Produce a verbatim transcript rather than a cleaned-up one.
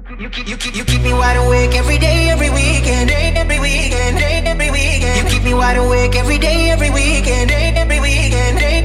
You keep, you keep, you keep me wide awake every day, every weekend, day, every weekend, day, every weekend. You keep me wide awake every day, every weekend, day, every weekend, day.